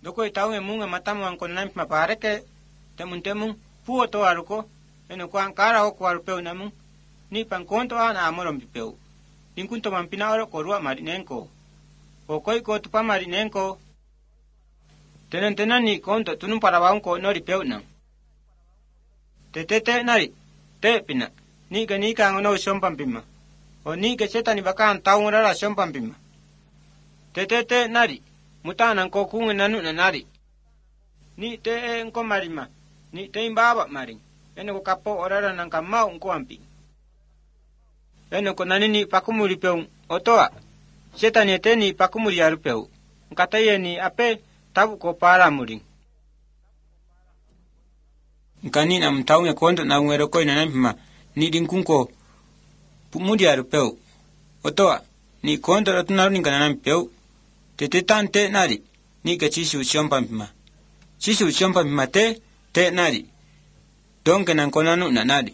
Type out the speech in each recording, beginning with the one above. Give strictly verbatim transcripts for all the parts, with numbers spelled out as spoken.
doko itaw emunga matamu ang konamp mapareke temun temun puo to aruko eno ko angkara o ko arupeu namun ni pangkonto ana amorom pipeu dinkunto mampina oro ko ruwa marinenko o koi ko tupa marinenko tenen tenan ni konto tunun para baun ko no ripeu na tetete nari te pina ni ga ni ka ngono shompam pima o ni ga seta ni bakan taung rara shompam pima tetete nari mutanan ko kung nanu na nari ni te en ko marima ni te imbaba maring eno ko kapo orara nang kamau ko ampi eno ko nanini pakumuri peung otoa seta ni te ni pakumuri arupeu ngataye ni ape tabu ko para muring ngani nam taung e konto na ngero ko ina namma ni dinkunko pumudi arupeu otoa ni konto ratunaru ni kananam peu te tante nari ni ka chisu chompa pima chisu chompa pima te te nari donke nan konanu na nari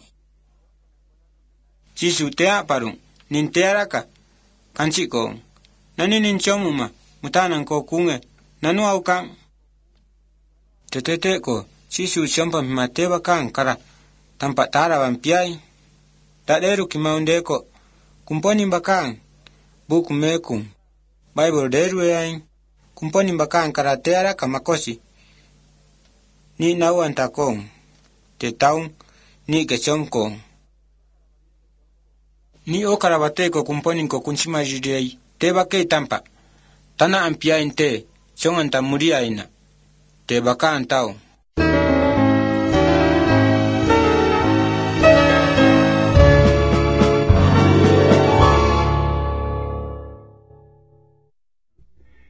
chisu te aparung nin te araka kanchi ko nani nin chomuma mutanan ko kunge nanu aukan te te te ko chisu chompa pima te bakan kara tampa tara vampiai daderu kimaunde ko kumponi bakan buku mekum Bible deru yain kumponi bakan karate ara kamakosi ni nawan takong te taung ni gechongkong ni o karabate ko kumponi ko kunchima jidei te bakei tampa tana ampia inte chongan tamuria ina te bakan tau